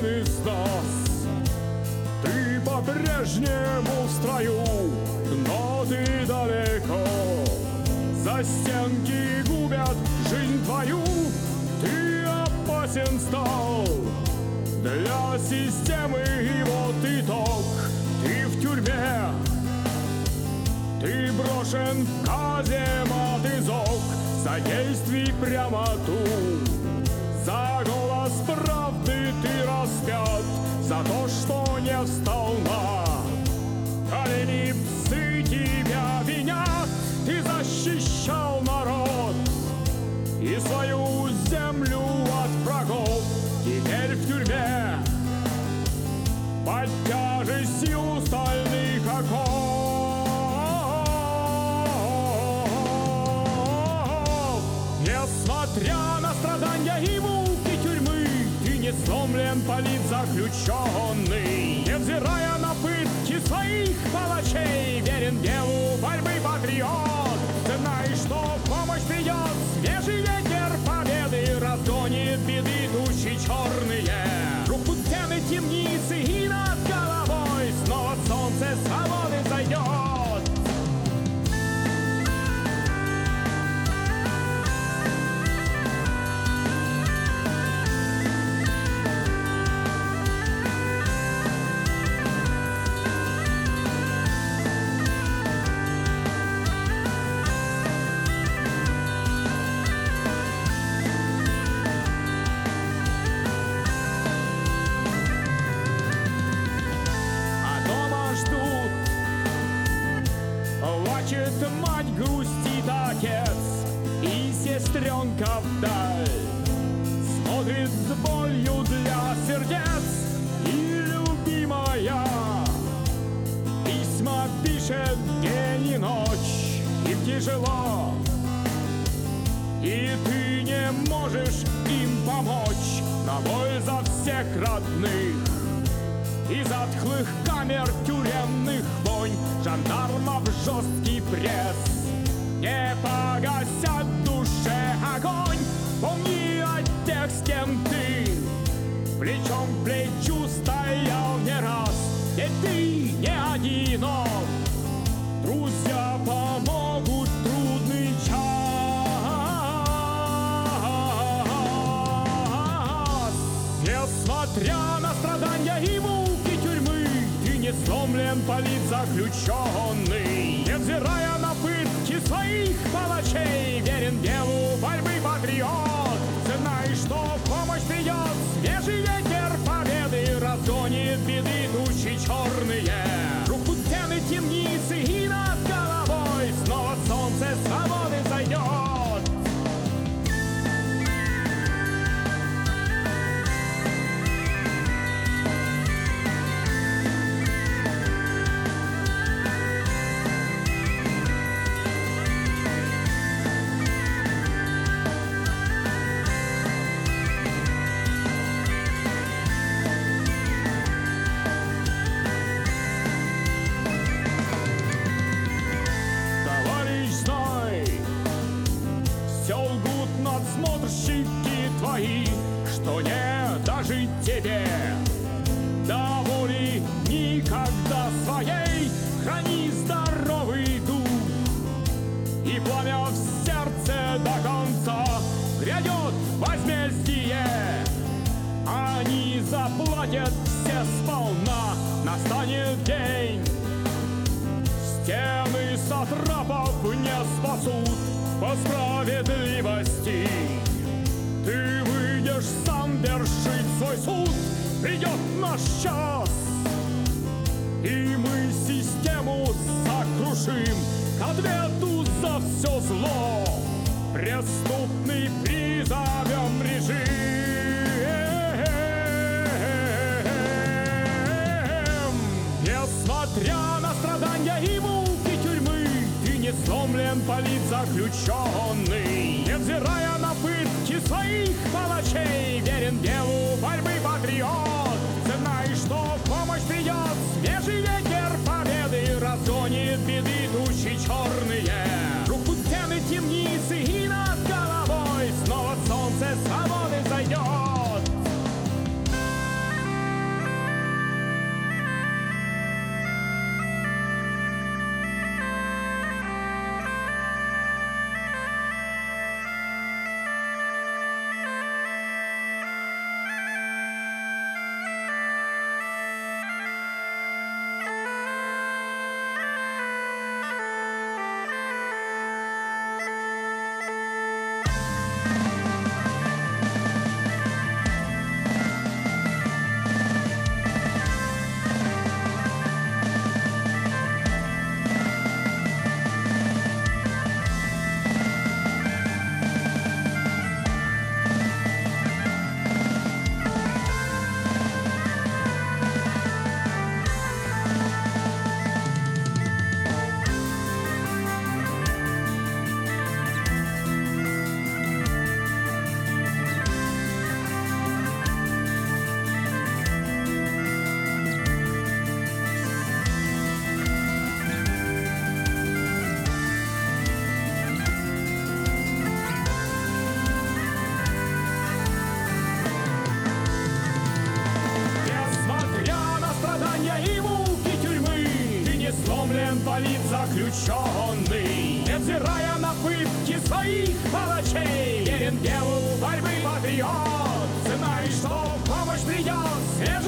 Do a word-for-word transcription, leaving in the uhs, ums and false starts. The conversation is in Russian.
из нас. Ты по-прежнему в строю, но ты далеко. Застенки губят жизнь твою. Ты опасен стал для системы, и вот итог. Ты в тюрьме, ты брошен в каземат изок. За действий прямоту, за голос правды ты распят. За то, что не встал на колени, псы тебя винят. Ты защищал народ и свою землю от врагов. Теперь в тюрьме под тяжестью стальных оков. Несмотря на страдания и муки тюрьмы, ты не сломлен, политзаключенный. Невзирая на пытки своих палачей, верен делу борьбы патриот. Ты знаешь, что помощь придет, свежий ветер победы разгонит беды тучи черные. Руку стены темницы, и над головой снова солнце свободы зайдет. Плачет мать, грустит отец, и сестренка вдаль смотрит с болью для сердец. И любимая письма пишет день и ночь, им тяжело, и ты не можешь им помочь. На боль за всех родных, из затхлых камер тюремных вонь, жандармов жесткий пресс не погасят в душе огонь. Помни о тех, с кем ты плечом к плечу стоял не раз. Ведь ты не одинок, друзья помогут в трудный час. Несмотря на страдания и муки тюрьмы, ты не сломлен, политзаключенный. Невзирая на пытки своих палачей, верен делу борьбы патриот. Знаешь, что помощь придет, свежий ветер победы разгонит беды тучи черные. Руку стены темницы, и над головой снова солнце свободы зайдет. Надсмотрщики твои, что не дожить тебе до воли никогда своей. Храни здоровый дух, и пламя в сердце до конца. Грядет возмездие, они заплатят все сполна. Настанет день, стены сатрапов не спасут по справедливости. Ты выйдешь сам вершить свой суд. Придет наш час, и мы систему сокрушим. К ответу за все зло преступный призовем режим. Несмотря на страдания и муки тюрьмы, ты не сломлен, политзаключенный. Невзирая на пытки своих палачей, верен делу борьбы патриот. Знаешь, что помощь придет, свежий ветер победы разгонит беды тучи черные. Руку стены темницы, и над головой снова солнце свободы зайдет. инвалид заключенный, невзирая на пытки своих палачей, верен делу борьбы патриот, знай, что помощь придет свежий